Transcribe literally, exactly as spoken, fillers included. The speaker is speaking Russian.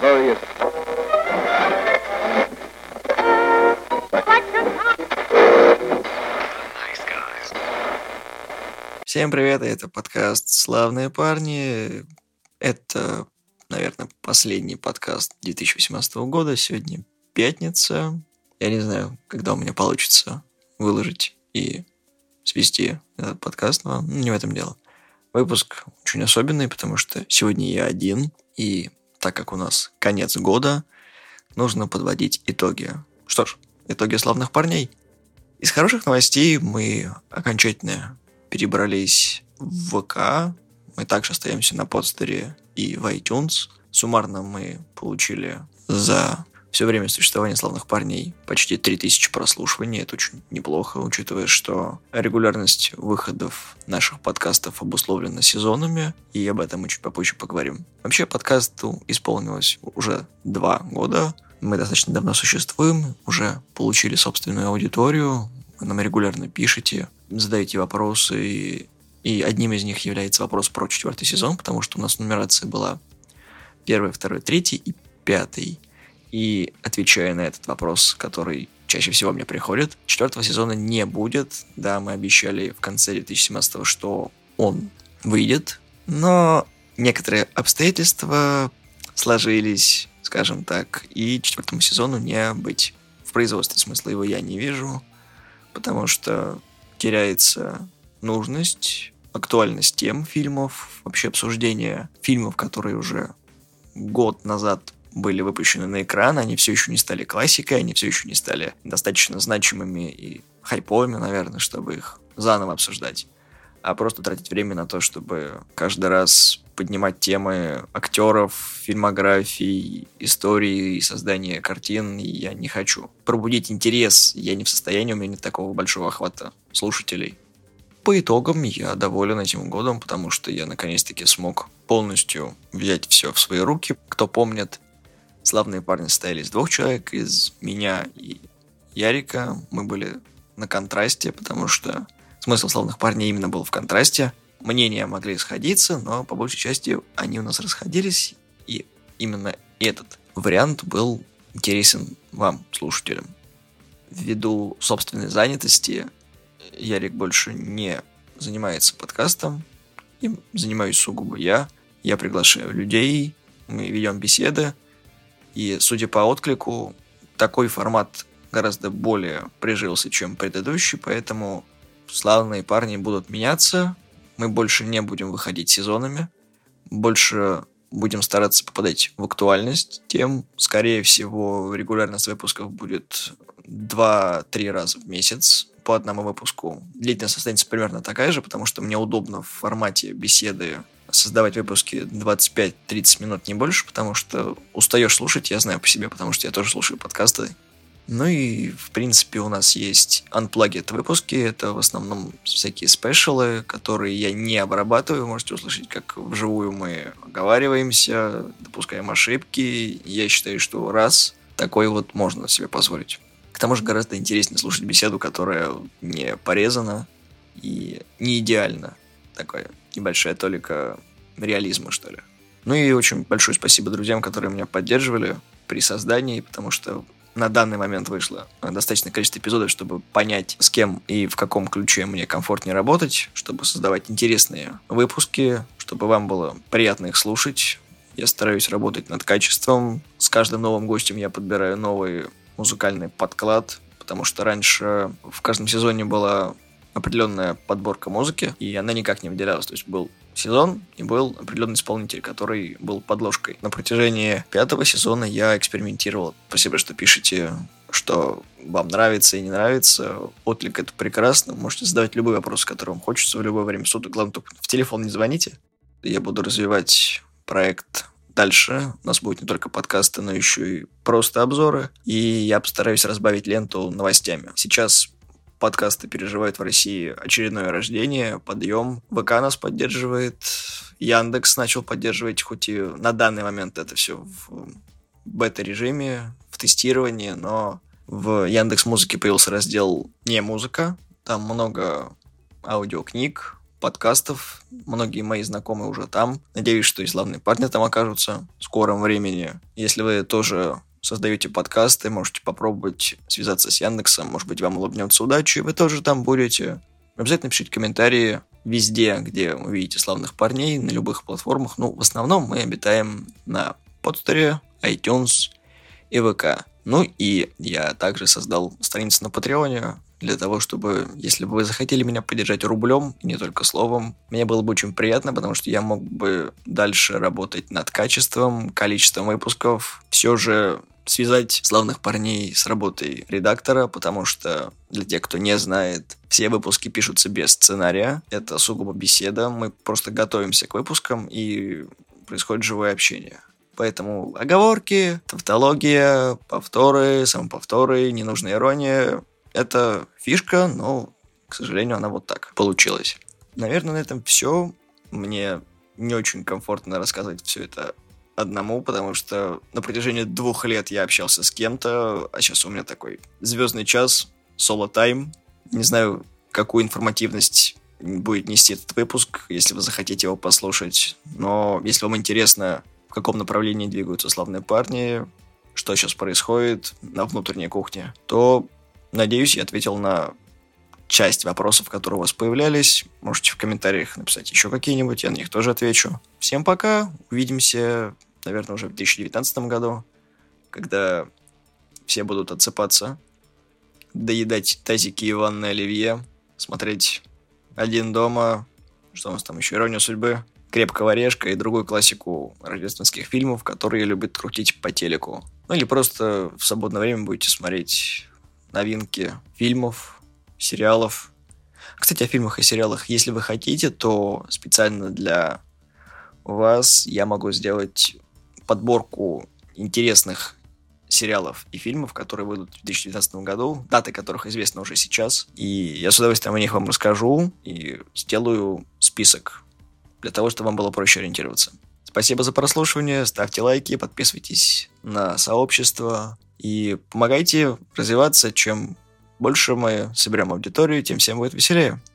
Glorious. Всем привет, это подкаст «Славные парни». Это, наверное, последний подкаст две тысячи восемнадцатого года. Сегодня пятница. Я не знаю, когда у меня получится выложить и свести этот подкаст, но не в этом дело. Выпуск очень особенный, потому что сегодня я один, и так как у нас конец года, нужно подводить итоги. Что ж, итоги «Славных парней». Из хороших новостей мы окончательно перебрались в ВК. Мы также остаемся на подстере и в iTunes. Суммарно мы получили за все время существования «Славных парней» почти три тысячи прослушиваний. Это очень неплохо, учитывая, что регулярность выходов наших подкастов обусловлена сезонами, и об этом мы чуть попозже поговорим. Вообще, подкасту исполнилось уже два года. Мы достаточно давно существуем, уже получили собственную аудиторию. Вы нам регулярно пишете, задаете вопросы, и, и одним из них является вопрос про четвертый сезон, потому что у нас нумерация была первый, второй, третий и пятый. И отвечая на этот вопрос, который чаще всего мне приходит, четвертого сезона не будет. Да, мы обещали в конце две тысячи семнадцатого, что он выйдет, но некоторые обстоятельства сложились, скажем так, и четвертому сезону не быть. В производстве смысла его я не вижу, потому что теряется нужность, актуальность тем фильмов, вообще обсуждение фильмов, которые уже год назад были выпущены на экран, они все еще не стали классикой, они все еще не стали достаточно значимыми и хайповыми, наверное, чтобы их заново обсуждать, а просто тратить время на то, чтобы каждый раз поднимать темы актеров, фильмографий, истории и создания картин, и я не хочу. Пробудить интерес я не в состоянии, у меня нет такого большого охвата слушателей. По итогам я доволен этим годом, потому что я наконец-таки смог полностью взять все в свои руки. Кто помнит, «Славные парни» состояли из двух человек, из меня и Ярика. Мы были на контрасте, потому что смысл «Славных парней» именно был в контрасте. Мнения могли сходиться, но по большей части они у нас расходились, и именно этот вариант был интересен вам, слушателям. Ввиду собственной занятости Ярик больше не занимается подкастом, им занимаюсь сугубо я. Я приглашаю людей, мы ведем беседы, и, судя по отклику, такой формат гораздо более прижился, чем предыдущий, поэтому «Славные парни» будут меняться, мы больше не будем выходить сезонами, больше будем стараться попадать в актуальность тем. Скорее всего, регулярность выпусков будет два-три раза в месяц по одному выпуску. Длительность останется примерно такая же, потому что мне удобно в формате беседы создавать выпуски двадцать пять-тридцать минут, не больше, потому что устаешь слушать, я знаю по себе, потому что я тоже слушаю подкасты. Ну и, в принципе, у нас есть unplugged выпуски, это в основном всякие спешалы, которые я не обрабатываю, вы можете услышать, как вживую мы оговариваемся, допускаем ошибки. Я считаю, что раз такой вот можно себе позволить. К тому же гораздо интереснее слушать беседу, которая не порезана и не идеально. Такая небольшая толика реализма, что ли. Ну и очень большое спасибо друзьям, которые меня поддерживали при создании, потому что на данный момент вышло достаточное количество эпизодов, чтобы понять, с кем и в каком ключе мне комфортнее работать, чтобы создавать интересные выпуски, чтобы вам было приятно их слушать. Я стараюсь работать над качеством. С каждым новым гостем я подбираю новый музыкальный подклад, потому что раньше в каждом сезоне была определенная подборка музыки, и она никак не выделялась. То есть был сезон и был определенный исполнитель, который был подложкой. На протяжении пятого сезона я экспериментировал. Спасибо, что пишете, что вам нравится и не нравится. Отклик — это прекрасно. Можете задавать любые вопросы, которые вам хочется в любое время суток. Главное, только в телефон не звоните. Я буду развивать проект дальше. У нас будет не только подкасты, но еще и просто обзоры. И я постараюсь разбавить ленту новостями. Сейчас подкасты переживают в России очередное рождение, подъем. ВК нас поддерживает, Яндекс начал поддерживать, хоть и на данный момент это все в бета-режиме, в тестировании, но в Яндекс.Музыке появился раздел «Не музыка». Там много аудиокниг, подкастов. Многие мои знакомые уже там. Надеюсь, что и славные парни там окажутся в скором времени. Если вы тоже создаете подкасты, можете попробовать связаться с Яндексом. Может быть, вам улыбнется удача, и вы тоже там будете. Обязательно пишите комментарии везде, где вы видите славных парней, на любых платформах. Ну, в основном мы обитаем на Подстере, iTunes и ВК. Ну и я также создал страницу на Патреоне для того, чтобы, если бы вы захотели меня поддержать рублем, и не только словом, мне было бы очень приятно, потому что я мог бы дальше работать над качеством, количеством выпусков, все же связать славных парней с работой редактора, потому что, для тех, кто не знает, все выпуски пишутся без сценария, это сугубо беседа, мы просто готовимся к выпускам, и происходит живое общение. Поэтому оговорки, тавтология, повторы, самоповторы, ненужная ирония – это фишка, но, к сожалению, она вот так получилась. Наверное, на этом все. Мне не очень комфортно рассказывать все это одному, потому что на протяжении двух лет я общался с кем-то, а сейчас у меня такой звездный час, соло-тайм. Не знаю, какую информативность будет нести этот выпуск, если вы захотите его послушать, но если вам интересно, в каком направлении двигаются славные парни, что сейчас происходит на внутренней кухне, то, надеюсь, я ответил на часть вопросов, которые у вас появлялись. Можете в комментариях написать еще какие-нибудь, я на них тоже отвечу. Всем пока, увидимся, наверное, уже в две тысячи девятнадцатом году, когда все будут отсыпаться, доедать тазики и ванны оливье, смотреть «Один дома», что у нас там еще, «Иронию судьбы», «Крепкого орешка» и другую классику рождественских фильмов, которые любят крутить по телеку. Ну или просто в свободное время будете смотреть новинки фильмов, сериалов. Кстати, о фильмах и сериалах. Если вы хотите, то специально для вас я могу сделать подборку интересных сериалов и фильмов, которые выйдут в две тысячи девятнадцатом году, даты которых известны уже сейчас. И я с удовольствием о них вам расскажу и сделаю список для того, чтобы вам было проще ориентироваться. Спасибо за прослушивание, ставьте лайки, подписывайтесь на сообщество и помогайте развиваться. Чем больше мы соберем аудиторию, тем всем будет веселее.